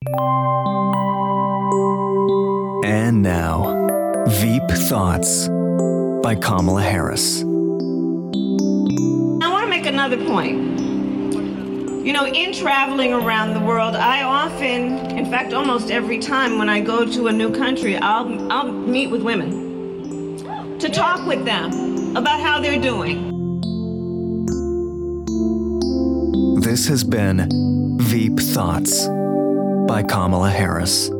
And now, Veep Thoughts by Kamala Harris. I want to make another point. You know, in traveling around the world, I often, in fact, almost every time when I go to a new country, I'll meet with women to talk with them about how they're doing. This has been Veep Thoughts by Kamala Harris.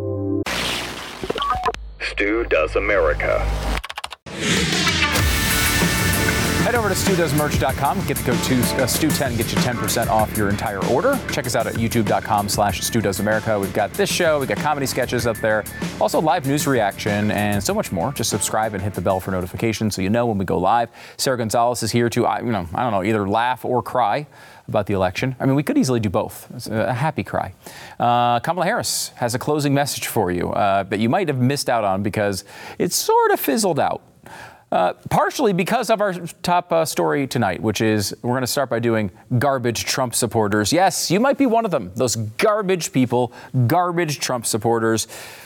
Stu Does America. Head over to StuDoesMerch.com. Get the code STU10, get you 10% off your entire order. Check us out at YouTube.com/StuDoesAmerica. We've got this show, we've got comedy sketches up there, also live news reaction, and so much more. Just subscribe and hit the bell for notifications so you know when we go live. Sarah Gonzalez is here to, I don't know, either laugh or cry about the election. I mean, we could easily do both. It's a happy cry. Kamala Harris has a closing message for you that you might have missed out on because it sort of fizzled out. Partially because of our top story tonight, which is we're going to start by doing garbage Trump supporters. Yes, you might be one of them, those garbage people, garbage Trump supporters.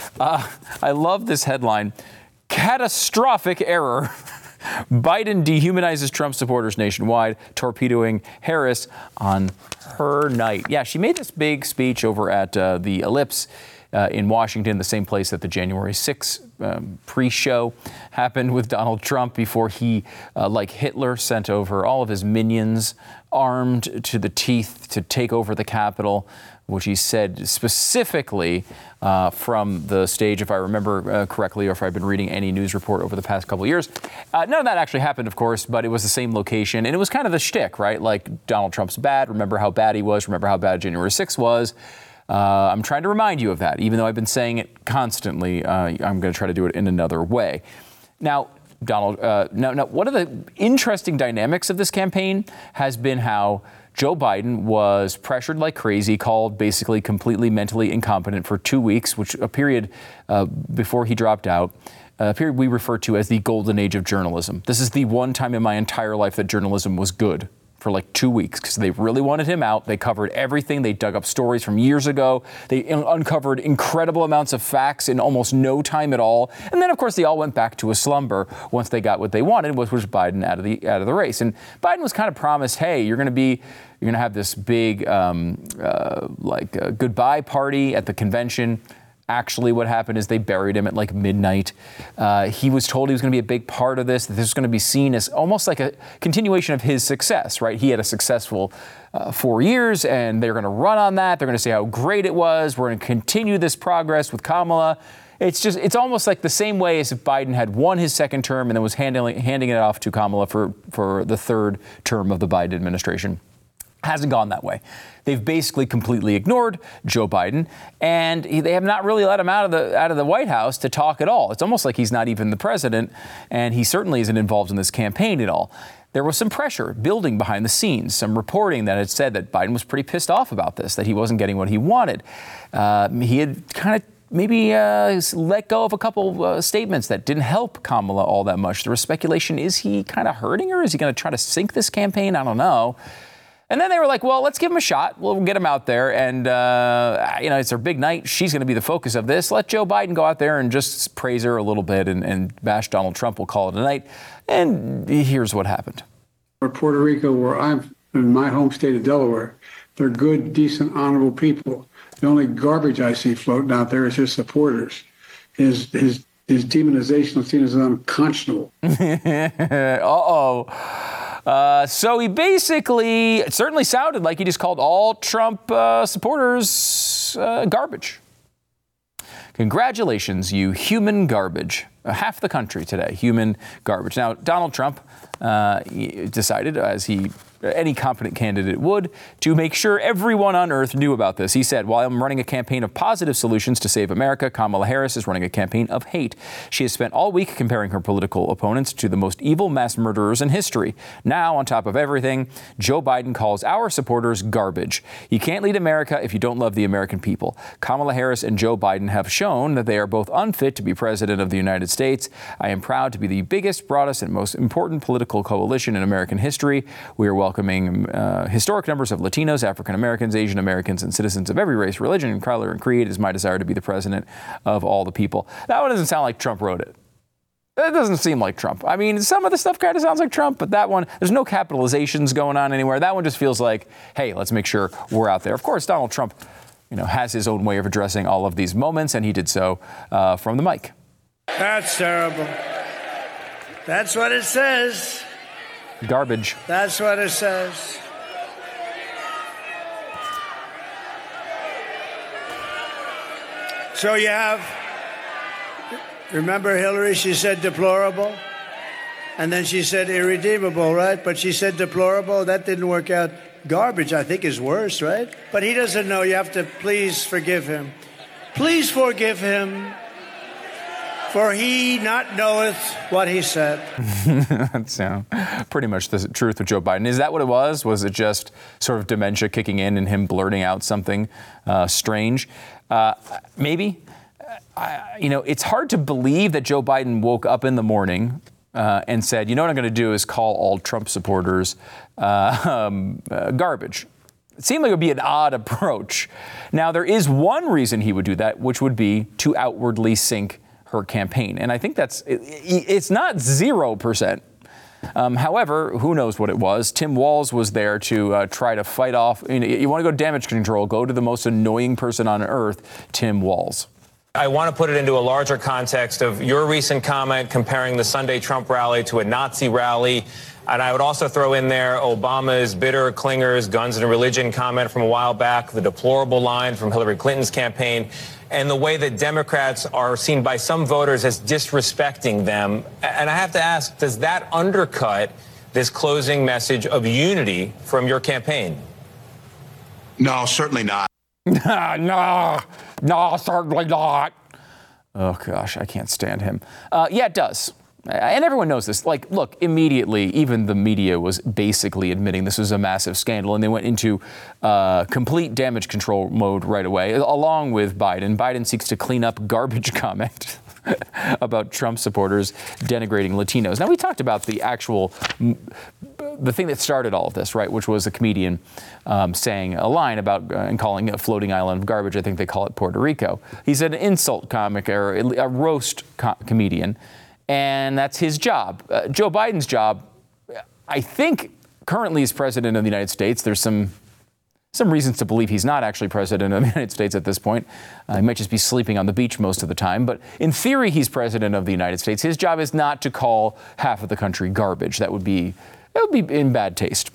I love this headline. Catastrophic error. Biden dehumanizes Trump supporters nationwide, torpedoing Harris on her night. Yeah, she made this big speech over at the Ellipse in Washington, the same place that the January 6th pre-show happened with Donald Trump before he, like Hitler, sent over all of his minions armed to the teeth to take over the Capitol, which he said specifically from the stage, if I remember correctly, or if I've been reading any news report over the past couple of years. None of that actually happened, of course, but it was the same location. And it was kind of the shtick, right? Like, Donald Trump's bad. Remember how bad he was. Remember how bad January 6th was. I'm trying to remind you of that, even though I've been saying it constantly. I'm going to try to do it in another way. Now, Donald, now, one of the interesting dynamics of this campaign has been how Joe Biden was pressured like crazy, called basically completely mentally incompetent for 2 weeks, which a period before he dropped out, a period we refer to as the golden age of journalism. This is the one time in my entire life that journalism was good. For like 2 weeks, because they really wanted him out. They covered everything. They dug up stories from years ago. They uncovered incredible amounts of facts in almost no time at all. And then, of course, they all went back to a slumber once they got what they wanted, which was Biden out of the race. And Biden was kind of promised, hey, you're going to have this big goodbye party at the convention. Actually, what happened is they buried him at like midnight. He was told he was going to be a big part of this, that this was going to be seen as almost like a continuation of his success, right? He had a successful 4 years, and they're going to run on that. They're going to say how great it was. We're going to continue this progress with Kamala. It's almost like the same way as if Biden had won his second term and then was handing it off to Kamala for the third term of the Biden administration. Hasn't gone that way. They've basically completely ignored Joe Biden, and they have not really let him out of the White House to talk at all. It's almost like he's not even the president, and he certainly isn't involved in this campaign at all. There was some pressure building behind the scenes, some reporting that had said that Biden was pretty pissed off about this, that he wasn't getting what he wanted. He had kind of maybe let go of a couple statements that didn't help Kamala all that much. There was speculation, is he kind of hurting her? Is he going to try to sink this campaign? I don't know. And then they were like, well, let's give him a shot. We'll get him out there. And, it's her big night. She's going to be the focus of this. Let Joe Biden go out there and just praise her a little bit and bash Donald Trump. We'll call it a night. And here's what happened. Puerto Rico, where I'm in my home state of Delaware, they're good, decent, honorable people. The only garbage I see floating out there is his supporters. His demonization is seen as unconscionable. So he basically, it certainly sounded like he just called all Trump supporters garbage. Congratulations, you human garbage. Half the country today, human garbage. Now, Donald Trump decided, as any competent candidate would, to make sure everyone on earth knew about this. He said, while I'm running a campaign of positive solutions to save America, Kamala Harris is running a campaign of hate. She has spent all week comparing her political opponents to the most evil mass murderers in history. Now, on top of everything, Joe Biden calls our supporters garbage. You can't lead America if you don't love the American people. Kamala Harris and Joe Biden have shown that they are both unfit to be president of the United States. I am proud to be the biggest, broadest, and most important political coalition in American history. We are welcoming historic numbers of Latinos, African Americans, Asian Americans, and citizens of every race, religion, color, and creed. It is my desire to be the president of all the people. That one doesn't sound like Trump wrote it. That doesn't seem like Trump. I mean, some of the stuff kind of sounds like Trump, but that one, there's no capitalizations going on anywhere. That one just feels like, hey, let's make sure we're out there. Of course, Donald Trump, has his own way of addressing all of these moments, and he did so from the mic. That's terrible. That's what it says. Garbage. That's what it says. So you have... Remember Hillary? She said deplorable. And then she said irredeemable, right? But she said deplorable. That didn't work out. Garbage, I think, is worse, right? But he doesn't know. You have to please forgive him. Please forgive him, for he not knoweth what he said. That's pretty much the truth with Joe Biden. Is that what it was? Was it just sort of dementia kicking in and him blurting out something strange? Maybe. It's hard to believe that Joe Biden woke up in the morning and said, what I'm going to do is call all Trump supporters garbage. It seemed like it would be an odd approach. Now, there is one reason he would do that, which would be to outwardly sink her campaign. And I think it's not 0%. However, who knows what it was? Tim Walz was there to try to fight off. You want to go damage control, go to the most annoying person on earth, Tim Walz. I want to put it into a larger context of your recent comment comparing the Sunday Trump rally to a Nazi rally. And I would also throw in there Obama's bitter clingers, guns and religion comment from a while back, the deplorable line from Hillary Clinton's campaign, and the way that Democrats are seen by some voters as disrespecting them. And I have to ask, does that undercut this closing message of unity from your campaign? No, certainly not. No, certainly not. Oh, gosh, I can't stand him. Yeah, it does. And everyone knows this. Look, immediately, even the media was basically admitting this was a massive scandal, and they went into complete damage control mode right away, along with Biden. Biden seeks to clean up garbage comment about Trump supporters denigrating Latinos. Now, we talked about the thing that started all of this, right, which was a comedian saying a line about and calling a floating island of garbage. I think they call it Puerto Rico. He's an insult comic or a roast comedian, and that's his job. Joe Biden's job, I think, currently as president of the United States. There's some reasons to believe he's not actually president of the United States at this point. He might just be sleeping on the beach most of the time. But in theory, he's president of the United States. His job is not to call half of the country garbage. That would be in bad taste.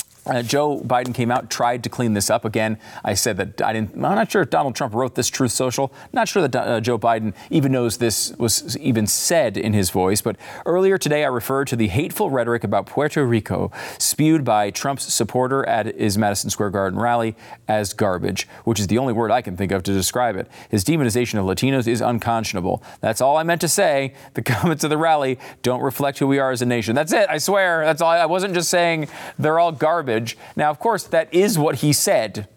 Joe Biden came out, tried to clean this up. Again, I said that I'm not sure if Donald Trump wrote this Truth Social. Not sure that Joe Biden even knows this was even said in his voice. But earlier today, I referred to the hateful rhetoric about Puerto Rico spewed by Trump's supporter at his Madison Square Garden rally as garbage, which is the only word I can think of to describe it. His demonization of Latinos is unconscionable. That's all I meant to say. The comments of the rally don't reflect who we are as a nation. That's it. I swear. That's all. I wasn't just saying they're all garbage. Now, of course, that is what he said.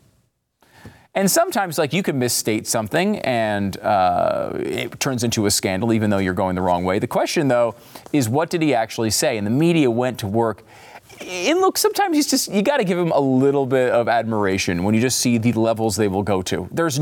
And sometimes, you can misstate something and it turns into a scandal, even though you're going the wrong way. The question, though, is what did he actually say? And the media went to work. And look, sometimes you got to give him a little bit of admiration when you just see the levels they will go to. There's,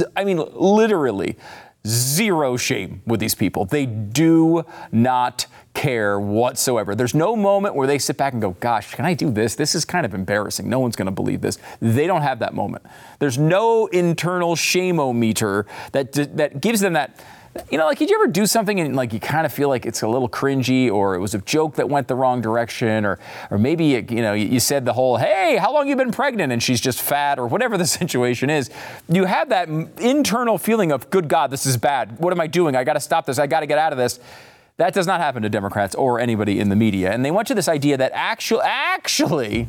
literally zero shame with these people. They do not care whatsoever. There's no moment where they sit back and go, gosh, can I do this? This is kind of embarrassing. No one's going to believe this. They don't have that moment. There's no internal shame-o-meter that gives them that. Did you ever do something and you kind of feel like it's a little cringy, or it was a joke that went the wrong direction, or maybe you said the whole, hey, how long you been pregnant and she's just fat, or whatever the situation is. You have that internal feeling of, good God, this is bad. What am I doing? I got to stop this. I got to get out of this. That does not happen to Democrats or anybody in the media. And they went to this idea that actually,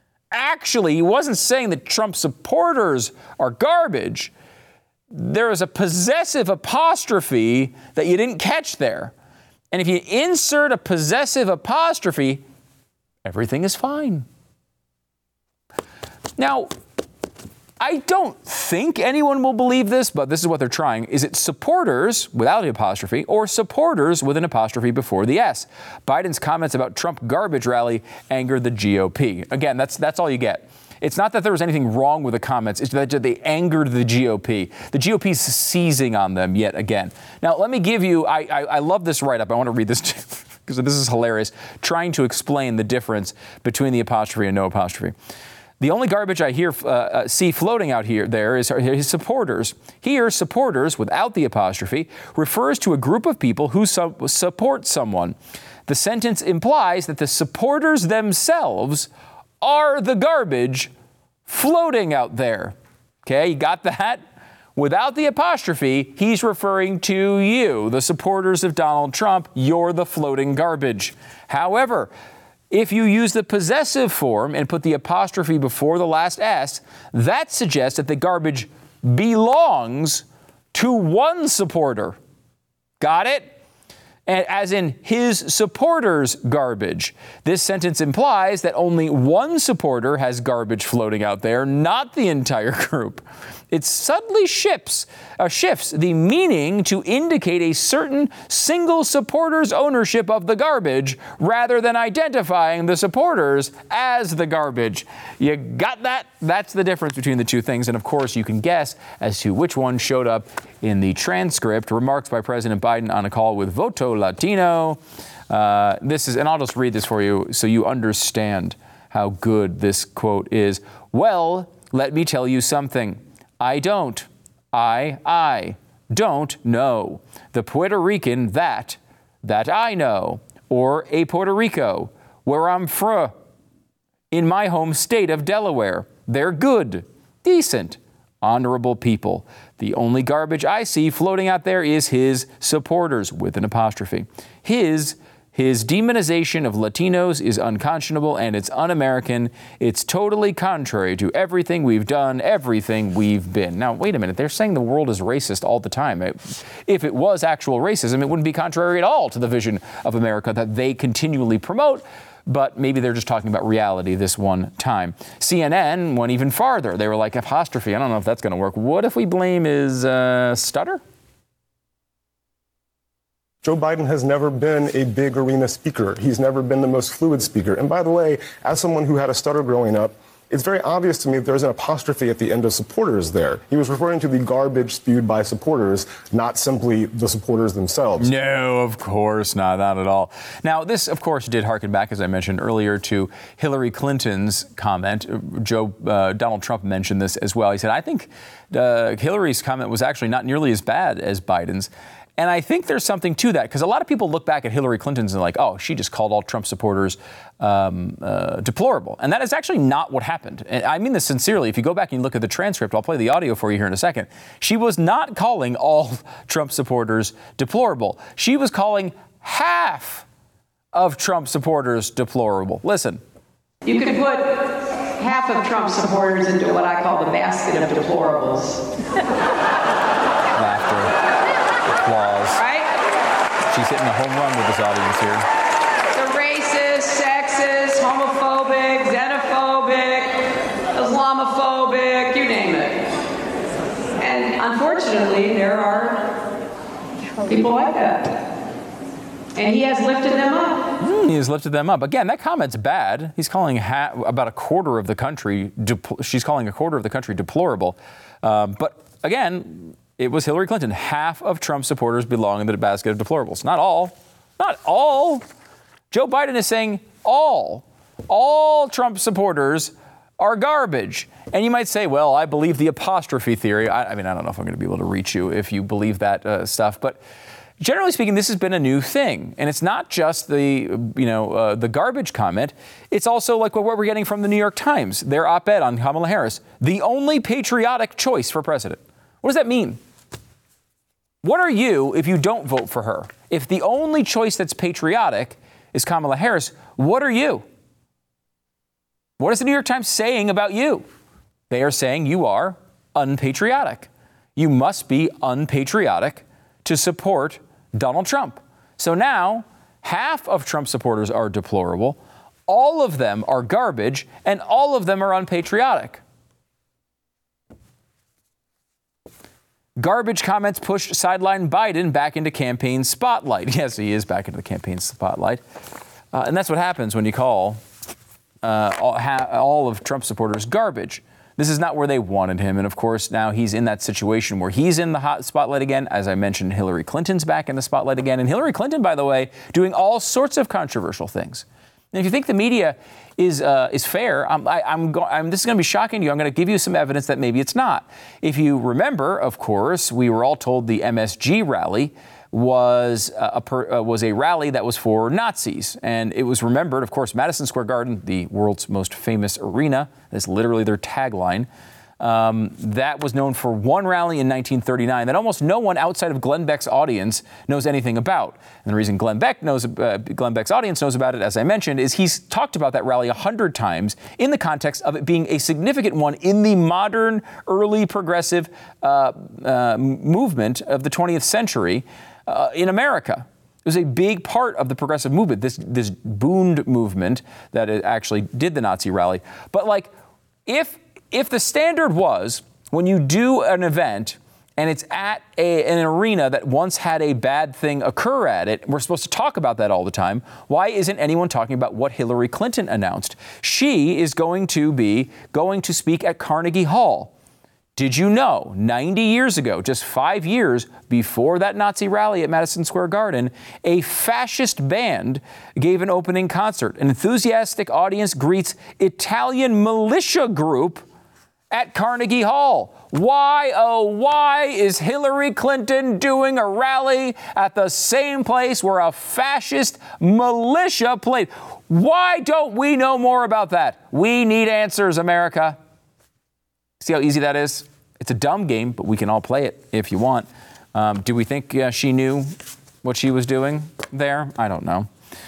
he wasn't saying that Trump supporters are garbage. There is a possessive apostrophe that you didn't catch there. And if you insert a possessive apostrophe, everything is fine. Now, I don't think anyone will believe this, but this is what they're trying. Is it supporters without the apostrophe or supporters with an apostrophe before the S? Biden's comments about Trump garbage rally angered the GOP. Again, that's all you get. It's not that there was anything wrong with the comments. It's that they angered the GOP. The GOP's seizing on them yet again. Now, let me give you, I love this write-up. I want to read this because this is hilarious, trying to explain the difference between the apostrophe and no apostrophe. The only garbage I see floating out there is his supporters. Here, supporters, without the apostrophe, refers to a group of people who support someone. The sentence implies that the supporters themselves are the garbage floating out there. Okay, you got that? Without the apostrophe, he's referring to you, the supporters of Donald Trump. You're the floating garbage. However, if you use the possessive form and put the apostrophe before the last S, that suggests that the garbage belongs to one supporter. Got it? And as in his supporters' garbage. This sentence implies that only one supporter has garbage floating out there, not the entire group. It subtly shifts the meaning to indicate a certain single supporter's ownership of the garbage rather than identifying the supporters as the garbage. You got that? That's the difference between the two things. And of course, you can guess as to which one showed up in the transcript. Remarks by President Biden on a call with Voto Latino. And I'll just read this for you so you understand how good this quote is. Well, let me tell you something. I don't know the Puerto Rican that I know, or a Puerto Rico, where I'm from, in my home state of Delaware. They're good, decent, honorable people. The only garbage I see floating out there is his supporters, with an apostrophe. His demonization of Latinos is unconscionable and it's un-American. It's totally contrary to everything we've done, everything we've been. Now, wait a minute. They're saying the world is racist all the time. If it was actual racism, it wouldn't be contrary at all to the vision of America that they continually promote. But maybe they're just talking about reality this one time. CNN went even farther. They were like, apostrophe. I don't know if that's going to work. What if we blame his stutter? Joe Biden has never been a big arena speaker. He's never been the most fluid speaker. And by the way, as someone who had a stutter growing up, it's very obvious to me that there's an apostrophe at the end of supporters there. He was referring to the garbage spewed by supporters, not simply the supporters themselves. No, of course not at all. Now, this, of course, did harken back, as I mentioned earlier, to Hillary Clinton's comment. Donald Trump mentioned this as well. He said, I think Hillary's comment was actually not nearly as bad as Biden's. And I think there's something to that, because a lot of people look back at Hillary Clinton's and like, oh, she just called all Trump supporters deplorable. And that is actually not what happened. And I mean this sincerely. If you go back and look at the transcript, I'll play the audio for you here in a second. She was not calling all Trump supporters deplorable. She was calling half of Trump supporters deplorable. Listen. You can put half of Trump supporters into what I call the basket of deplorables. Laughter. Applause. Right? She's hitting a home run with this audience here. The racist, sexist, homophobic, xenophobic, Islamophobic, you name it. And unfortunately, there are people like that. And he has lifted them up. He has lifted them up. Again, that comment's bad. He's calling about a quarter of the country, she's calling a quarter of the country deplorable. But again, it was Hillary Clinton. Half of Trump supporters belong in the basket of deplorables. Not all. Not all. Joe Biden is saying all. All Trump supporters are garbage. And you might say, well, I believe the apostrophe theory. I mean, I don't know if I'm going to be able to reach you if you believe that stuff. But generally speaking, this has been a new thing. And it's not just the garbage comment. It's also like what we're getting from the New York Times, their op-ed on Kamala Harris, the only patriotic choice for president. What does that mean? What are you if you don't vote for her? If the only choice that's patriotic is Kamala Harris, what are you? What is the New York Times saying about you? They are saying you are unpatriotic. You must be unpatriotic to support Donald Trump. So now, half of Trump supporters are deplorable, all of them are garbage, and all of them are unpatriotic. Garbage comments pushed sideline Biden back into campaign spotlight. Yes, he is back into the campaign spotlight. And that's what happens when you call all of Trump supporters garbage. This is not where they wanted him. And of course, now he's in that situation where he's in the hot spotlight again. As I mentioned, Hillary Clinton's back in the spotlight again. And Hillary Clinton, by the way, doing all sorts of controversial things. And if you think the media is fair, this is going to be shocking to you. I'm going to give you some evidence that maybe it's not. If you remember, of course, we were all told the MSG rally was a rally that was for Nazis. And it was remembered, of course, Madison Square Garden, the world's most famous arena, is literally their tagline. That was known for one rally in 1939 that almost no one outside of Glenn Beck's audience knows anything about. And the reason Glenn Beck's audience knows about it, as I mentioned, is he's talked about that rally 100 times in the context of it being a significant one in the modern, early progressive movement of the 20th century in America. It was a big part of the progressive movement, this Bund movement that actually did the Nazi rally. But like, if the standard was when you do an event and it's at an arena that once had a bad thing occur at it, we're supposed to talk about that all the time, why isn't anyone talking about what Hillary Clinton announced? She is going to speak at Carnegie Hall. Did you know, 90 years ago, just 5 years before that Nazi rally at Madison Square Garden, a fascist band gave an opening concert. An enthusiastic audience greets Italian militia group at Carnegie Hall. Why, oh, why is Hillary Clinton doing a rally at the same place where a fascist militia played? Why don't we know more about that? We need answers, America. See how easy that is? It's a dumb game, but we can all play it if you want. Do we think she knew what she was doing there? I don't know.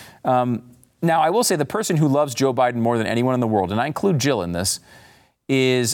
Now, I will say the person who loves Joe Biden more than anyone in the world, and I include Jill in this, is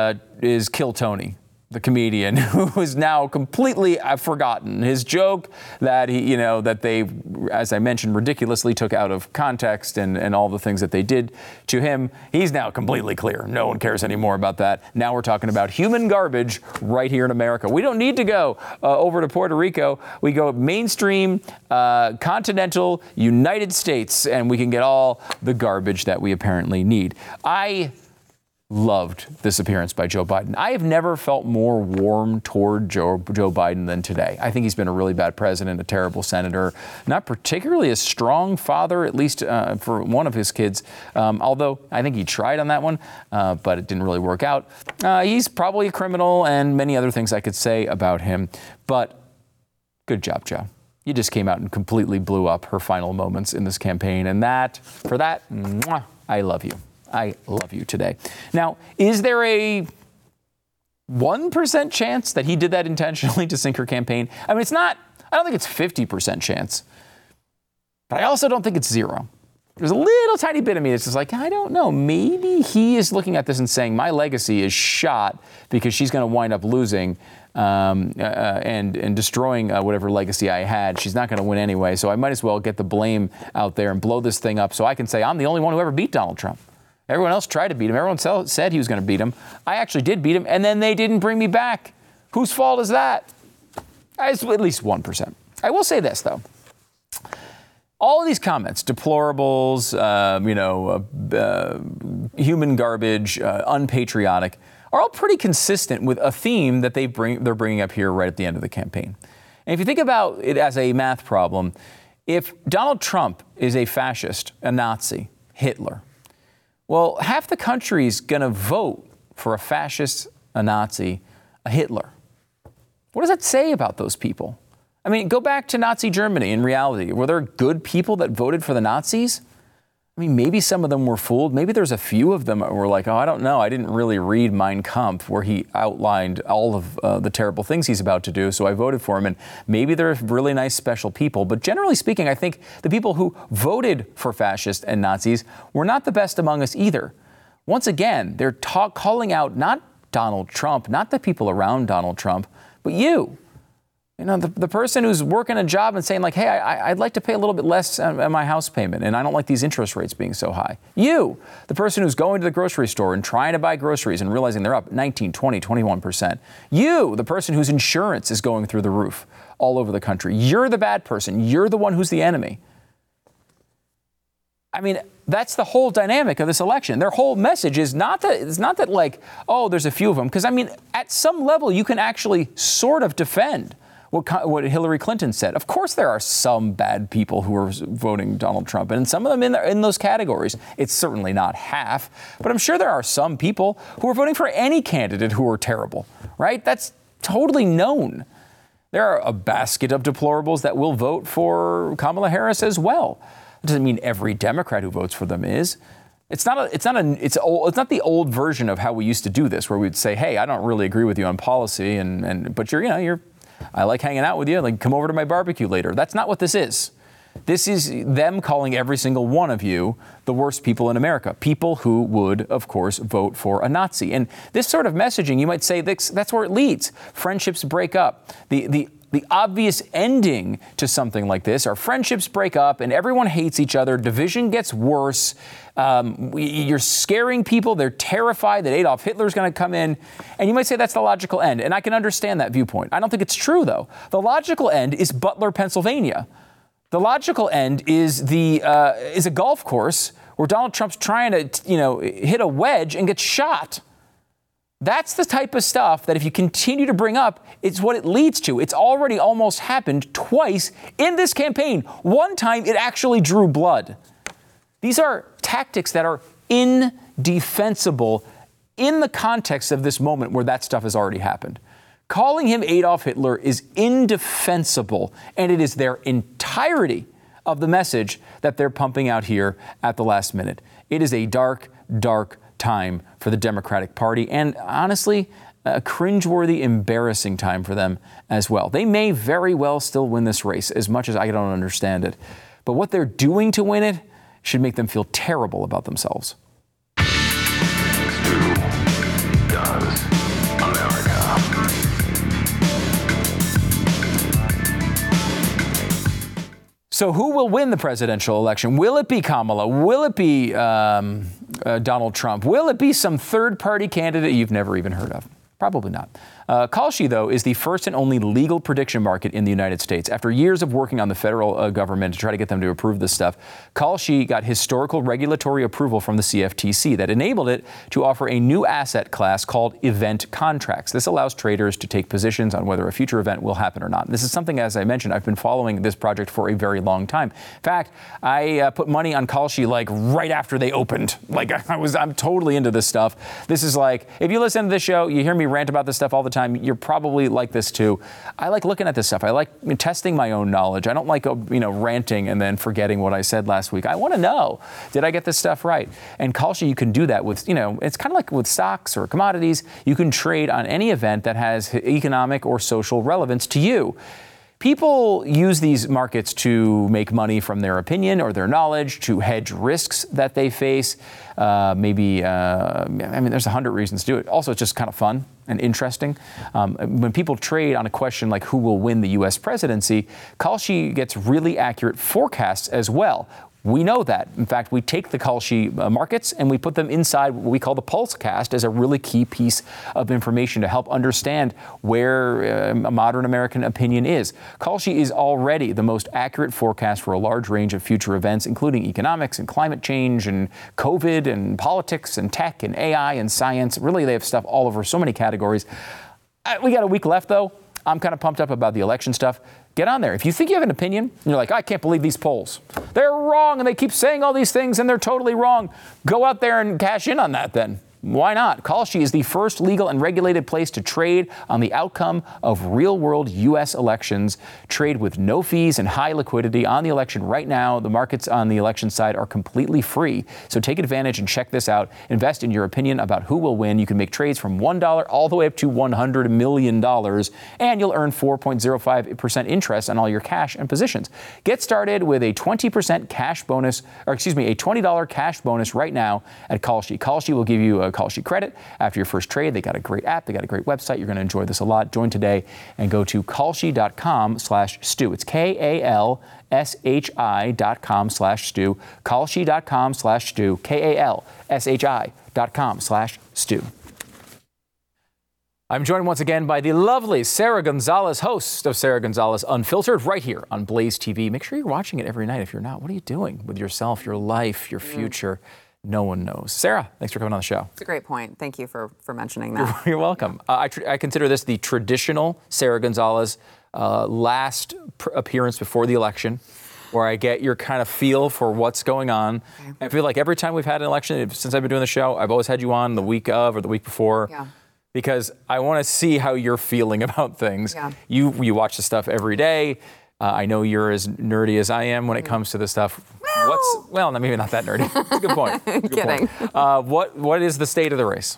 Kill Tony, the comedian, who is now completely forgotten. His joke that that they, as I mentioned, ridiculously took out of context and all the things that they did to him, he's now completely clear. No one cares anymore about that. Now we're talking about human garbage right here in America. We don't need to go over to Puerto Rico. We go mainstream, continental United States, and we can get all the garbage that we apparently need. I loved this appearance by Joe Biden. I have never felt more warm toward Joe Biden than today. I think he's been a really bad president, a terrible senator, not particularly a strong father, at least for one of his kids, although I think he tried on that one, but it didn't really work out. He's probably a criminal and many other things I could say about him, but good job, Joe. You just came out and completely blew up her final moments in this campaign, and for that, I love you. I love you today. Now, is there a 1% chance that he did that intentionally to sink her campaign? I mean, I don't think it's 50% chance, but I also don't think it's zero. There's a little tiny bit of me that's just like, I don't know, maybe he is looking at this and saying my legacy is shot because she's going to wind up losing and destroying whatever legacy I had. She's not going to win anyway, so I might as well get the blame out there and blow this thing up so I can say I'm the only one who ever beat Donald Trump. Everyone else tried to beat him. Everyone said he was going to beat him. I actually did beat him, and then they didn't bring me back. Whose fault is that? It's at least 1%. I will say this, though. All of these comments, deplorables, human garbage, unpatriotic, are all pretty consistent with a theme that they're bringing up here right at the end of the campaign. And if you think about it as a math problem, if Donald Trump is a fascist, a Nazi, Hitler, well, half the country's going to vote for a fascist, a Nazi, a Hitler. What does that say about those people? I mean, go back to Nazi Germany in reality. Were there good people that voted for the Nazis? I mean, maybe some of them were fooled. Maybe there's a few of them that were like, oh, I don't know. I didn't really read Mein Kampf, where he outlined all of the terrible things he's about to do, so I voted for him. And maybe they're really nice, special people. But generally speaking, I think the people who voted for fascists and Nazis were not the best among us either. Once again, they're calling out not Donald Trump, not the people around Donald Trump, but you. You know, the person who's working a job and saying like, hey, I'd like to pay a little bit less on my house payment, and I don't like these interest rates being so high. You, the person who's going to the grocery store and trying to buy groceries and realizing they're up 19, 20, 21%. You, the person whose insurance is going through the roof all over the country. You're the bad person. You're the one who's the enemy. I mean, that's the whole dynamic of this election. Their whole message is not that like, oh, there's a few of them. Because, I mean, at some level, you can actually sort of defend what Hillary Clinton said. Of course, there are some bad people who are voting Donald Trump, and some of them in those categories. It's certainly not half, but I'm sure there are some people who are voting for any candidate who are terrible, right? That's totally known. There are a basket of deplorables that will vote for Kamala Harris as well. It doesn't mean every Democrat who votes for them is. It's not the old version of how we used to do this, where we'd say, hey, I don't really agree with you on policy, but I like hanging out with you. Like, come over to my barbecue later. That's not what this is. This is them calling every single one of you the worst people in America. People who would, of course, vote for a Nazi. And this sort of messaging, you might say, that's where it leads. Friendships break up. The obvious ending to something like this are friendships break up and everyone hates each other. Division gets worse. You're scaring people. They're terrified that Adolf Hitler's going to come in. And you might say that's the logical end. And I can understand that viewpoint. I don't think it's true, though. The logical end is Butler, Pennsylvania. The logical end is a golf course where Donald Trump's trying to, hit a wedge and gets shot. That's the type of stuff that if you continue to bring up, it's what it leads to. It's already almost happened twice in this campaign. One time it actually drew blood. These are tactics that are indefensible in the context of this moment where that stuff has already happened. Calling him Adolf Hitler is indefensible, and it is their entirety of the message that they're pumping out here at the last minute. It is a dark, dark time for the Democratic Party, and honestly, a cringeworthy, embarrassing time for them as well. They may very well still win this race, as much as I don't understand it. But what they're doing to win it should make them feel terrible about themselves. So who will win the presidential election? Will it be Kamala? Will it be Donald Trump? Will it be some third-party candidate you've never even heard of? Probably not. Kalshi, though, is the first and only legal prediction market in the United States. After years of working on the federal government to try to get them to approve this stuff, Kalshi got historical regulatory approval from the CFTC that enabled it to offer a new asset class called event contracts. This allows traders to take positions on whether a future event will happen or not. This is something, as I mentioned, I've been following this project for a very long time. In fact, I put money on Kalshi like right after they opened. Like I'm totally into this stuff. This is like, if you listen to this show, you hear me rant about this stuff all the time. You're probably like this too. I like looking at this stuff. I like testing my own knowledge. I don't like, ranting and then forgetting what I said last week. I want to know, did I get this stuff right? And Kalshi, you can do that with, it's kind of like with stocks or commodities. You can trade on any event that has economic or social relevance to you. People use these markets to make money from their opinion or their knowledge, to hedge risks that they face. There's 100 reasons to do it. Also, it's just kind of fun and interesting. When people trade on a question like who will win the U.S. presidency, Kalshi gets really accurate forecasts as well. We know that. In fact, we take the Kalshi markets and we put them inside what we call the Pulsecast as a really key piece of information to help understand where a modern American opinion is. Kalshi is already the most accurate forecast for a large range of future events, including economics and climate change and COVID and politics and tech and AI and science. Really, they have stuff all over so many categories. We got a week left, though. I'm kind of pumped up about the election stuff. Get on there. If you think you have an opinion, and you're like, I can't believe these polls. They're wrong, and they keep saying all these things, and they're totally wrong. Go out there and cash in on that then. Why not? Kalshi is the first legal and regulated place to trade on the outcome of real-world U.S. elections. Trade with no fees and high liquidity on the election right now. The markets on the election side are completely free. So take advantage and check this out. Invest in your opinion about who will win. You can make trades from $1 all the way up to $100 million, and you'll earn 4.05% interest on all your cash and positions. Get started with a $20 cash bonus, a $20 cash bonus right now at Kalshi. Kalshi will give you a Kalshi credit after your first trade. They got a great app. They got a great website. You're going to enjoy this a lot. Join today and go to Kalshi.com/Stu. It's KALSHI.com/Stu. Kalshi.com/Stu. KALSHI.com/Stu. I'm joined once again by the lovely Sara Gonzales, host of Sara Gonzales Unfiltered, right here on Blaze TV. Make sure you're watching it every night. If you're not, what are you doing with yourself, your life, your future? No one knows. Sara, thanks for coming on the show. It's a great point. Thank you for mentioning that. You're welcome. I consider this the traditional Sara Gonzales last appearance before the election, where I get your kind of feel for what's going on. Okay. I feel like every time we've had an election, since I've been doing the show, I've always had you on the week of or the week before. Yeah. Because I want to see how you're feeling about things. Yeah. You watch the stuff every day. I know you're as nerdy as I am when it comes to this stuff. Well, maybe not that nerdy. It's a good point. Kidding. What is the state of the race?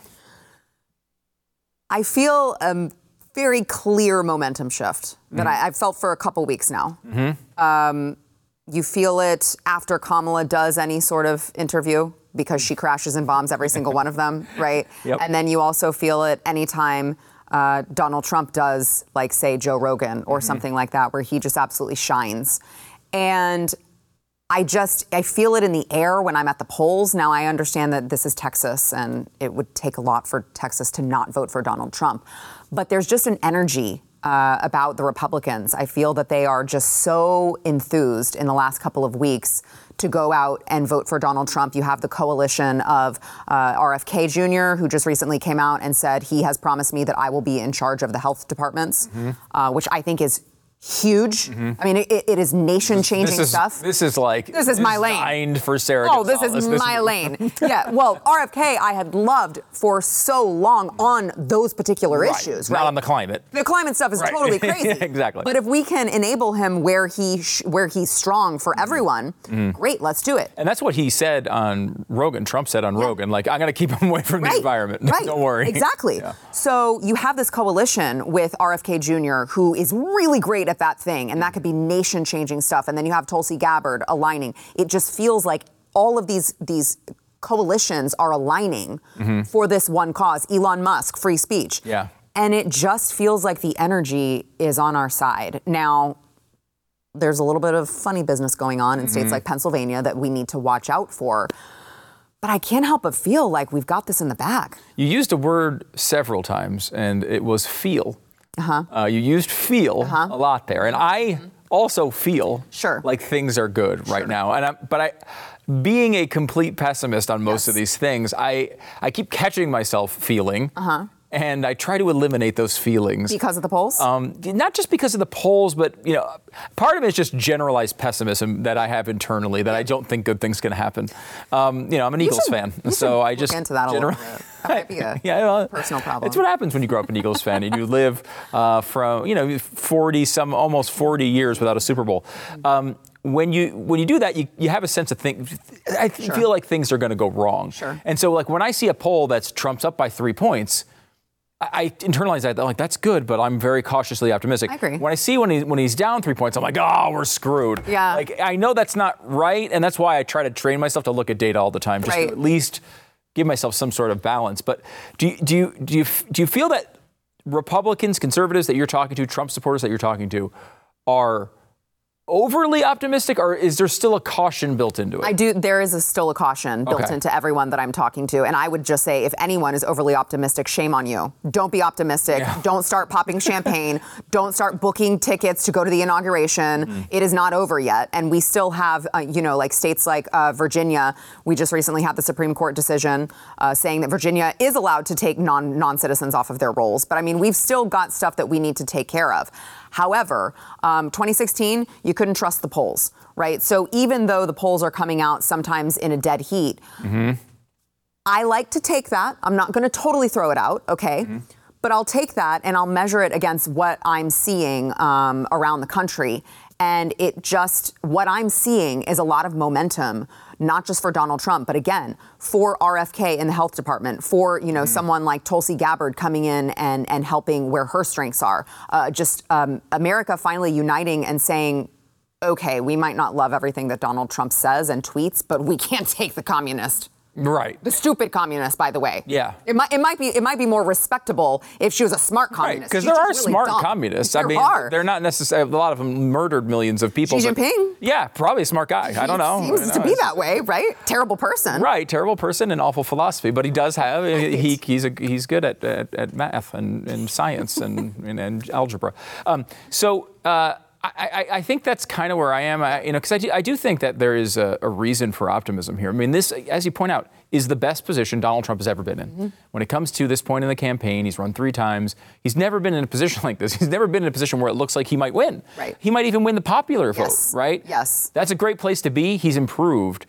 I feel a very clear momentum shift that I've felt for a couple weeks now. Mm-hmm. You feel it after Kamala does any sort of interview, because she crashes and bombs every single one of them, right? Yep. And then you also feel it anytime Donald Trump does, like, say, Joe Rogan or something like that, where he just absolutely shines. And I feel it in the air when I'm at the polls. Now, I understand that this is Texas, and it would take a lot for Texas to not vote for Donald Trump. But there's just an energy about the Republicans. I feel that they are just so enthused in the last couple of weeks to go out and vote for Donald Trump. You have the coalition of RFK Jr., who just recently came out and said he has promised me that I will be in charge of the health departments, which I think is huge. I mean, it is nation-changing stuff. This is my lane. Designed for Sara Gonzales. This is my lane. Yeah, well, RFK I had loved for so long on those particular issues, right? Not on the climate. The climate stuff is totally crazy. Exactly. But if we can enable him where he's strong for everyone, great, let's do it. And that's what he said on Rogan. Trump said on Rogan, like, I'm going to keep him away from the environment. Right. Don't worry. Exactly. Yeah. So you have this coalition with RFK Jr., who is really great at that thing, and that could be nation-changing stuff. And then you have Tulsi Gabbard aligning. It just feels like all of these coalitions are aligning for this one cause. Elon Musk, free speech. Yeah. And it just feels like the energy is on our side. Now, there's a little bit of funny business going on in states like Pennsylvania that we need to watch out for. But I can't help but feel like we've got this in the bag. You used a word several times, and it was feel. You used feel a lot there. And I also feel like things are good right now. But being a complete pessimist on most of these things, I keep catching myself feeling. And I try to eliminate those feelings. Because of the polls? Not just because of the polls, but, part of it is just generalized pessimism that I have internally, that I don't think good things can happen. I'm an Eagles fan, so I just look into that a little bit. That might be a personal problem. It's what happens when you grow up an Eagles fan and you live from almost 40 years without a Super Bowl. When you do that, you have a sense of things. I feel like things are going to go wrong. Sure. And so, like, when I see a poll that's Trump's up by 3 points, I internalize that. I'm like, that's good, but I'm very cautiously optimistic. I agree. When I see when he's down 3 points, I'm like, oh, we're screwed. Yeah. Like, I know that's not right, and that's why I try to train myself to look at data all the time, just to at least give myself some sort of balance. But do you feel that Republicans, conservatives that you're talking to, Trump supporters that you're talking to, are overly optimistic, or is there still a caution built into it? I do. There is still a caution built into everyone that I'm talking to. And I would just say, if anyone is overly optimistic, shame on you. Don't be optimistic. Yeah. Don't start popping champagne. Don't start booking tickets to go to the inauguration. It is not over yet. And we still have, like states like Virginia. We just recently had the Supreme Court decision saying that Virginia is allowed to take non-citizens off of their rolls. But I mean, we've still got stuff that we need to take care of. However, 2016, you couldn't trust the polls, right? So even though the polls are coming out sometimes in a dead heat, I like to take that. I'm not going to totally throw it out, okay? But I'll take that and I'll measure it against what I'm seeing around the country. And what I'm seeing is a lot of momentum, not just for Donald Trump, but again, for RFK in the health department, for, someone like Tulsi Gabbard coming in and helping where her strengths are. America finally uniting and saying, okay, we might not love everything that Donald Trump says and tweets, but we can't take the communist Right. The stupid communist, by the way. Yeah. It might be more respectable if she was a smart communist. Because there are smart communists. There are. They're not necessarily, a lot of them murdered millions of people. Xi Jinping? Yeah, probably a smart guy. I don't know. Seems to be that way, right? Terrible person. Right, terrible person and awful philosophy. But he does have, he's good at math and science and algebra. I think that's kind of where I am, because I do think that there is a reason for optimism here. I mean, this, as you point out, is the best position Donald Trump has ever been in. Mm-hmm. When it comes to this point in the campaign, he's run 3 times. He's never been in a position like this. He's never been in a position where it looks like he might win. Right. He might even win the popular vote, right? Yes. That's a great place to be. He's improved.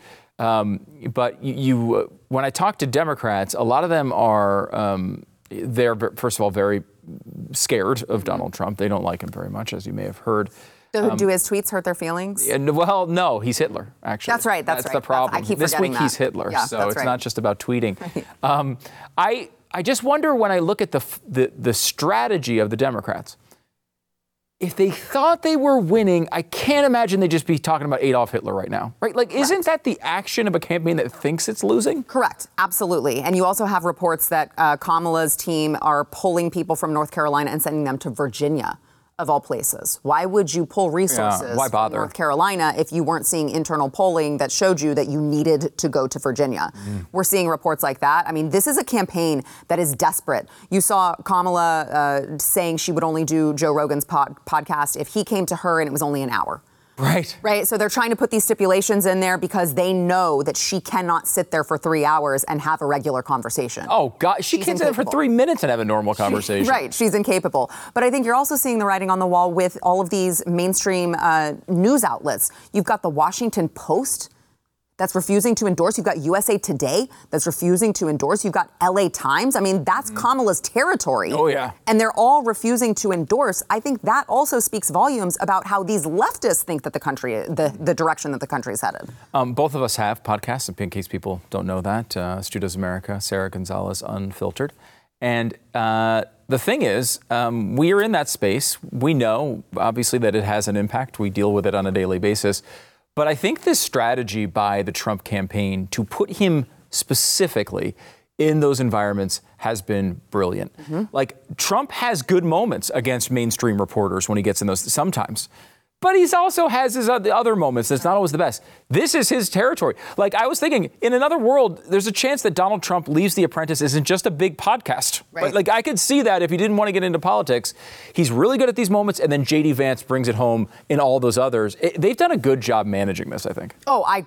But when I talk to Democrats, a lot of them are, they're, first of all, very scared of Donald Trump. They don't like him very much, as you may have heard. Do his tweets hurt their feelings? Well, no, he's Hitler, actually. That's right. That's the problem. I keep this forgetting week that. He's Hitler, yeah, so it's right. not just about tweeting. Right. I just wonder when I look at the strategy of the Democrats. If they thought they were winning, I can't imagine they'd just be talking about Adolf Hitler right now, right? Like, isn't that the action of a campaign that thinks it's losing? Correct, absolutely. And you also have reports that Kamala's team are pulling people from North Carolina and sending them to Virginia, of all places. Why would you pull resources why bother? from North Carolina if you weren't seeing internal polling that showed you that you needed to go to Virginia? We're seeing reports like that. I mean, this is a campaign that is desperate. You saw Kamala saying she would only do Joe Rogan's podcast if he came to her and it was only an hour. Right. Right. So they're trying to put these stipulations in there because they know that she cannot sit there for 3 hours and have a regular conversation. Oh, God. She can't sit there for 3 minutes and have a normal conversation. Right. She's incapable. But I think you're also seeing the writing on the wall with all of these mainstream news outlets. You've got the Washington Post that's refusing to endorse. You've got USA Today that's refusing to endorse. You've got LA Times. I mean, that's Kamala's territory. Oh, yeah. And they're all refusing to endorse. I think that also speaks volumes about how these leftists think that the country, the direction that the country is headed. Both of us have podcasts, in case people don't know that. Stu Does America, Sarah Gonzalez Unfiltered. And the thing is, we are in that space. We know, obviously, that it has an impact. We deal with it on a daily basis. But I think this strategy by the Trump campaign to put him specifically in those environments has been brilliant. Mm-hmm. Like, Trump has good moments against mainstream reporters when he gets in those sometimes. But he also has his other moments that's not always the best. This is his territory. Like, I was thinking, in another world, there's a chance that Donald Trump Leaves the Apprentice isn't just a big podcast. Right. But, like, I could see that if he didn't want to get into politics. He's really good at these moments, and then J.D. Vance brings it home in all those others. They've done a good job managing this, I think. Oh, I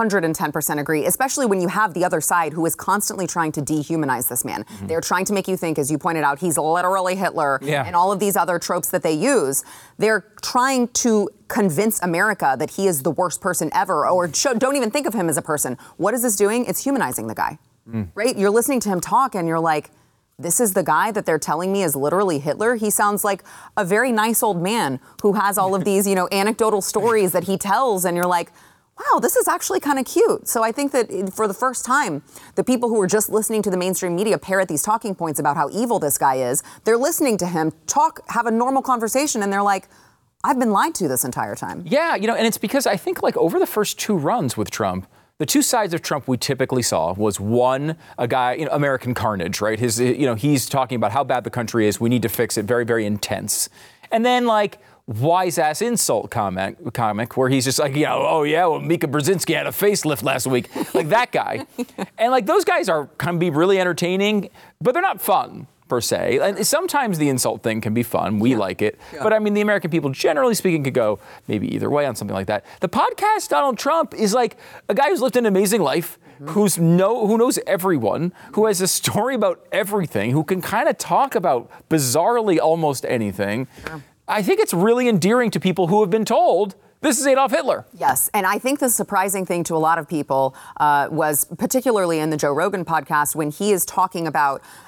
110% agree, especially when you have the other side who is constantly trying to dehumanize this man. Mm-hmm. They're trying to make you think, as you pointed out, he's literally Hitler and all of these other tropes that they use. They're trying to convince America that he is the worst person ever, or don't even think of him as a person. What is this doing? It's humanizing the guy, right? You're listening to him talk and you're like, this is the guy that they're telling me is literally Hitler? He sounds like a very nice old man who has all of these, anecdotal stories that he tells, and you're like, wow, this is actually kind of cute. So I think that for the first time, the people who are just listening to the mainstream media parrot these talking points about how evil this guy is, they're listening to him talk, have a normal conversation, and they're like, I've been lied to this entire time. Yeah, and it's because I think, like, over the first 2 runs with Trump, the 2 sides of Trump we typically saw was one, a guy, American carnage, right? He's talking about how bad the country is. We need to fix it. Very, very intense. And then, like, wise ass insult comic where he's just like, well, Mika Brzezinski had a facelift last week. Like that guy. And, like, those guys can be really entertaining, but they're not fun. Per se. And sometimes the insult thing can be fun. We like it. Yeah. But I mean, the American people, generally speaking, could go maybe either way on something like that. The podcast Donald Trump is like a guy who's lived an amazing life, who knows everyone, who has a story about everything, who can kind of talk about bizarrely almost anything. Sure. I think it's really endearing to people who have been told this is Adolf Hitler. Yes, and I think the surprising thing to a lot of people was particularly in the Joe Rogan podcast when he is talking about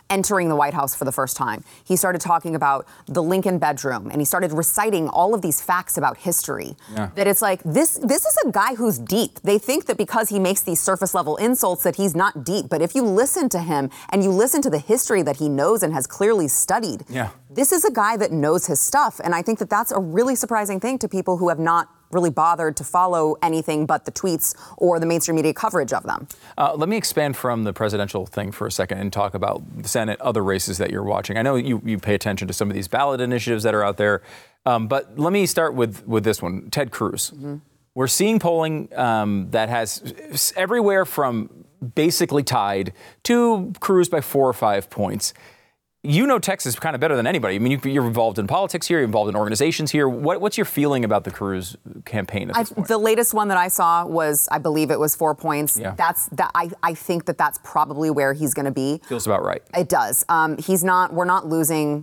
entering the White House for the first time. He started talking about the Lincoln bedroom, and he started reciting all of these facts about history. Yeah. That it's like, this is a guy who's deep. They think that because he makes these surface level insults that he's not deep. But if you listen to him and you listen to the history that he knows and has clearly studied, this is a guy that knows his stuff. And I think that that's a really surprising thing to people who have not really bothered to follow anything but the tweets or the mainstream media coverage of them. Let me expand from the presidential thing for a second and talk about the Senate, other races that you're watching. I know you pay attention to some of these ballot initiatives that are out there, but let me start with this one, Ted Cruz. Mm-hmm. We're seeing polling that has everywhere from basically tied to Cruz by 4 or 5 points. You know Texas kind of better than anybody. I mean, you're involved in politics here, you're involved in organizations here. What's your feeling about the Cruz campaign at this point? The latest one that I saw was, I believe it was 4 points. Yeah. I think that's probably where he's going to be. Feels about right. It does. We're not losing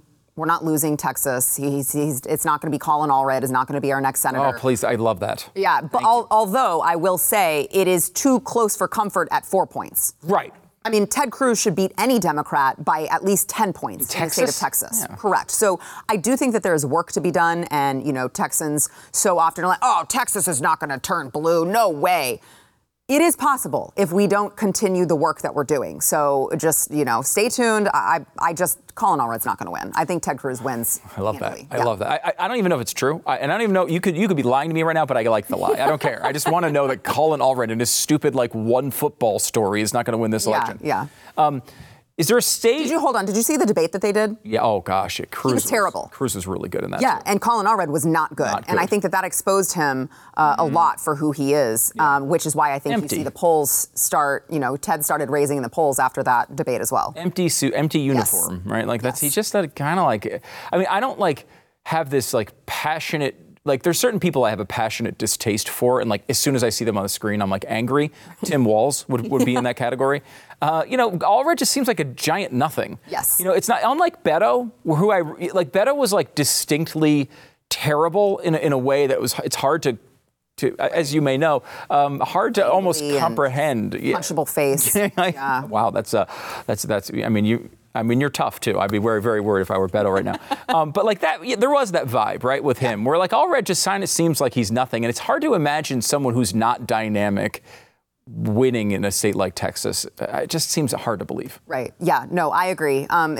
Texas. It's not going to be Colin Allred is not going to be our next senator. Oh, please. I love that. Yeah. But although I will say it is too close for comfort at 4 points. Right. I mean, Ted Cruz should beat any Democrat by at least 10 points in the state of Texas. Yeah. Correct. So I do think that there is work to be done. And, Texans so often are like, oh, Texas is not going to turn blue. No way. It is possible if we don't continue the work that we're doing. So just, stay tuned. Colin Allred's not going to win. I think Ted Cruz wins. I love that. I love that. I don't even know if it's true. And I don't even know, you could be lying to me right now, but I like the lie. I don't care. I just want to know that Colin Allred and his stupid, one football story is not going to win this election. Yeah. Is there a state? Did you see the debate that they did? Yeah. Oh, gosh. Cruz he was terrible. Cruz was really good in that. Yeah. And Colin Allred was not good. And I think that exposed him a lot for who he is, which is why I think you see the polls start, Ted started raising in the polls after that debate as well. Empty suit, empty uniform, right? He's just kind of I don't have this passionate, there's certain people I have a passionate distaste for, and as soon as I see them on the screen, I'm angry. Tim Walz would be in that category. Allred just seems like a giant nothing. Yes. It's not unlike Beto, who Beto was distinctly terrible in a way that it's hard to as you may know, hard to almost comprehend. Punchable face. Yeah. Wow, that's. I mean, you're tough, too. I'd be very, very worried if I were Beto right now. But there was that vibe, right, with him, where Allred just kind of seems like he's nothing. And it's hard to imagine someone who's not dynamic winning in a state like Texas. It just seems hard to believe. Right. Yeah. No, I agree.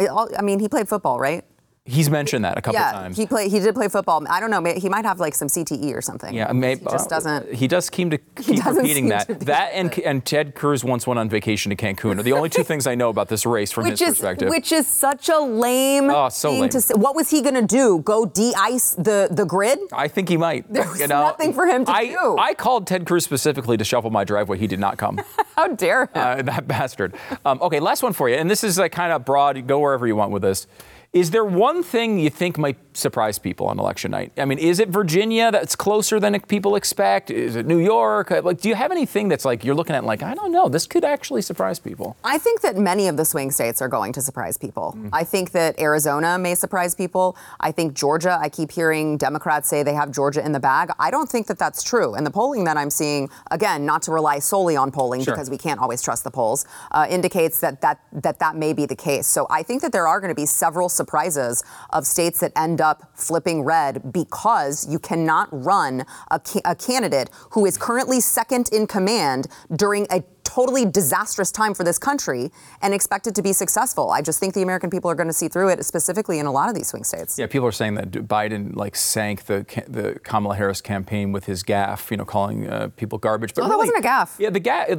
He played football, right? He's mentioned that a couple times. He did play football. I don't know. He might have some CTE or something. Yeah, maybe he just doesn't. He does keep repeating that. And Ted Cruz once went on vacation to Cancun are the only two things I know about this race from his perspective. Which is such a lame thing to say. What was he going to do? Go de-ice the grid? I think he might. There was nothing for him to do. I called Ted Cruz specifically to shovel my driveway. He did not come. How dare him? That bastard. Okay, last one for you. And this is kind of broad. Go wherever you want with this. Is there one thing you think might surprise people on election night? I mean, is it Virginia that's closer than people expect? Is it New York? Do you have anything that's you're looking at I don't know, this could actually surprise people? I think that many of the swing states are going to surprise people. I think that Arizona may surprise people. I think Georgia, I keep hearing Democrats say they have Georgia in the bag. I don't think that that's true. And the polling that I'm seeing, again, not to rely solely on polling because we can't always trust the polls, indicates that may be the case. So I think that there are going to be several surprises of states that end up flipping red because you cannot run a candidate who is currently second in command during a totally disastrous time for this country and expect it to be successful. I just think the American people are going to see through it, specifically in a lot of these swing states. Yeah, people are saying that Biden sank the Kamala Harris campaign with his gaffe, calling people garbage. But that wasn't a gaffe. Yeah,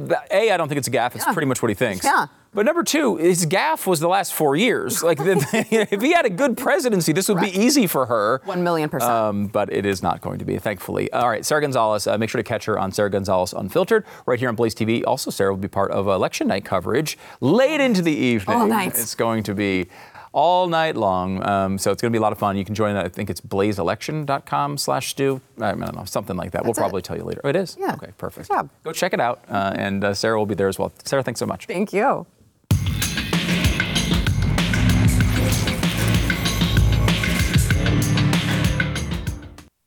I don't think it's a gaffe. It's pretty much what he thinks. Yeah. But number two, his gaffe was the last 4 years. If he had a good presidency, this would be easy for her. 1,000,000%. But it is not going to be, thankfully. All right, Sarah Gonzalez, make sure to catch her on Sarah Gonzalez Unfiltered right here on Blaze TV. Also, Sarah will be part of election night coverage late into the evening. All night. It's going to be all night long. So it's going to be a lot of fun. You can join that. I think it's blazeelection.com/Stu. I don't know, something like that. We'll probably tell you later. Oh, it is? Yeah. Okay, perfect. Good job. Go check it out. And Sarah will be there as well. Sarah, thanks so much. Thank you.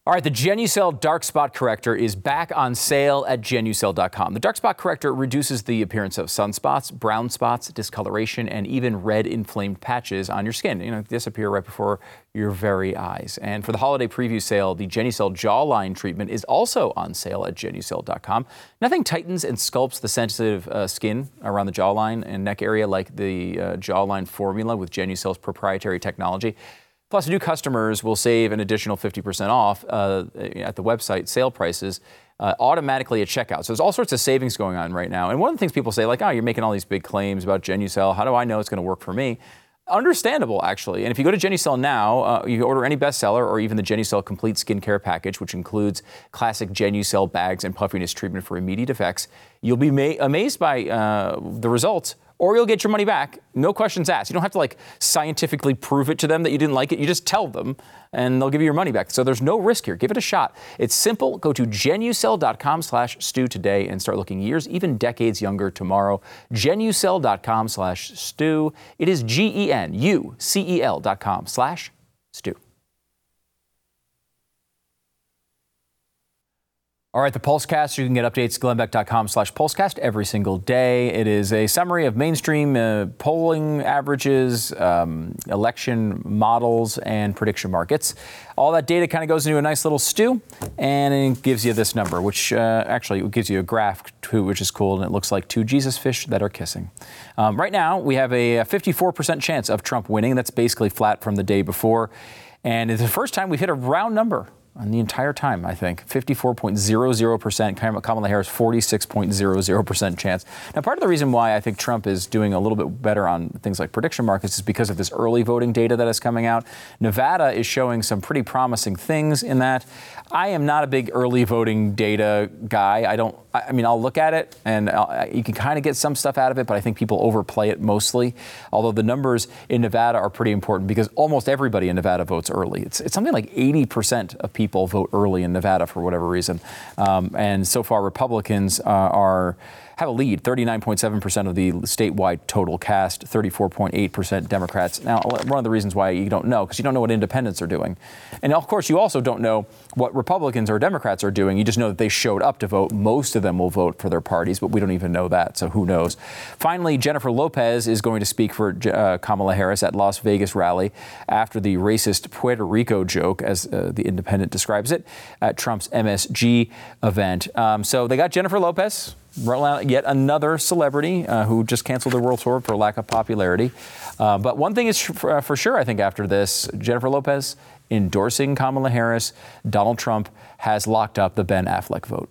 All right, the Genucel Dark Spot Corrector is back on sale at Genucel.com. The Dark Spot Corrector reduces the appearance of sunspots, brown spots, discoloration, and even red inflamed patches on your skin. You know, disappear right before your very eyes. And for the holiday preview sale, the Genucel Jawline Treatment is also on sale at Genucel.com. Nothing tightens and sculpts the sensitive skin around the jawline and neck area like the Jawline Formula with Genucel's proprietary technology. Plus, new customers will save an additional 50% off at the website sale prices automatically at checkout. So there's all sorts of savings going on right now. And one of the things people say, like, oh, you're making all these big claims about Genucel. How do I know it's going to work for me? Understandable, actually. And if you go to Genucel now, you can order any bestseller or even the Genucel Complete Skincare Package, which includes classic Genucel bags and puffiness treatment for immediate effects. You'll be amazed by the results, or you'll get your money back. No questions asked. You don't have to scientifically prove it to them that you didn't like it. You just tell them and they'll give you your money back. So there's no risk here. Give it a shot. It's simple. Go to Genucel.com/Stu today and start looking years, even decades younger tomorrow. Genucel.com/Stu. It is GENUCEL.com/Stu. All right, the Pulsecast, you can get updates, glennbeck.com/Pulsecast every single day. It is a summary of mainstream polling averages, election models, and prediction markets. All that data kind of goes into a nice little stew, and it gives you this number, which actually gives you a graph, too, which is cool, and it looks like two Jesus fish that are kissing. Right now, we have a 54% chance of Trump winning. That's basically flat from the day before, and it's the first time we've hit a round number on the entire time, I think. 54.00%. Kamala Harris, 46.00% chance. Now, part of the reason why I think Trump is doing a little bit better on things like prediction markets is because of this early voting data that is coming out. Nevada is showing some pretty promising things in that. I am not a big early voting data guy. I mean, I'll look at it and you can kind of get some stuff out of it, but I think people overplay it mostly. Although the numbers in Nevada are pretty important because almost everybody in Nevada votes early. It's something like 80% of people vote early in Nevada for whatever reason. And so far, Republicans have a lead, 39.7% of the statewide total cast, 34.8% Democrats. Now, one of the reasons why you don't know, because you don't know what independents are doing. And of course, you also don't know what Republicans or Democrats are doing. You just know that they showed up to vote. Most of them will vote for their parties, but we don't even know that, so who knows. Finally, Jennifer Lopez is going to speak for Kamala Harris at Las Vegas rally after the racist Puerto Rico joke, as The Independent describes it, at Trump's MSG event. So they got Jennifer Lopez, yet another celebrity who just canceled their world tour for lack of popularity. But one thing is for sure, I think, after this, Jennifer Lopez endorsing Kamala Harris, Donald Trump has locked up the Ben Affleck vote.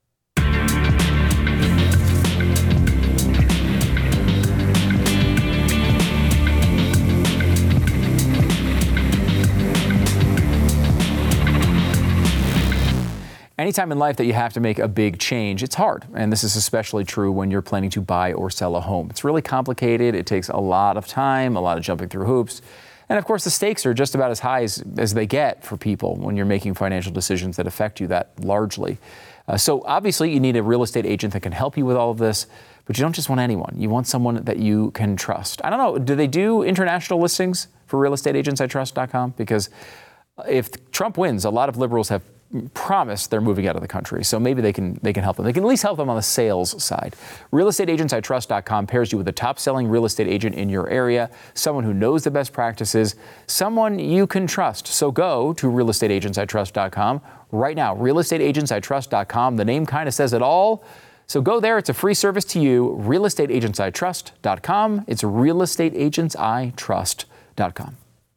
Anytime in life that you have to make a big change, it's hard. And this is especially true when you're planning to buy or sell a home. It's really complicated. It takes a lot of time, a lot of jumping through hoops. And of course, the stakes are just about as high as they get for people when you're making financial decisions that affect you that largely. So obviously, you need a real estate agent that can help you with all of this. But you don't just want anyone. You want someone that you can trust. I don't know. Do they do international listings for realestateagentsitrust.com? Because if Trump wins, a lot of liberals have promised they're moving out of the country. So maybe they can help them. They can at least help them on the sales side. Realestateagentsitrust.com pairs you with the top-selling real estate agent in your area, someone who knows the best practices, someone you can trust. So go to realestateagentsitrust.com right now. Realestateagentsitrust.com. The name kind of says it all. So go there. It's a free service to you. Realestateagentsitrust.com. It's realestateagentsitrust.com.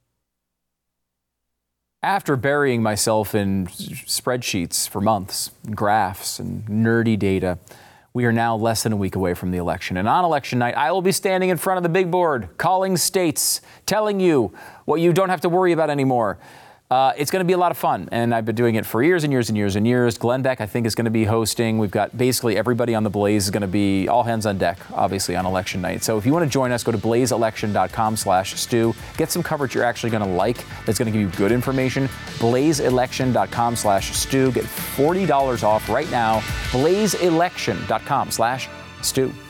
After burying myself in spreadsheets for months, graphs and nerdy data, we are now less than a week away from the election. And on election night, I will be standing in front of the big board, calling states, telling you what you don't have to worry about anymore. It's going to be a lot of fun, and I've been doing it for years and years and years and years. Glenn Beck, I think, is going to be hosting. We've got basically everybody on the Blaze is going to be all hands on deck, obviously, on election night. So if you want to join us, go to blazeelection.com/Stu. Get some coverage you're actually going to like that's going to give you good information. blazeelection.com/Stu. Get $40 off right now. blazeelection.com/Stu.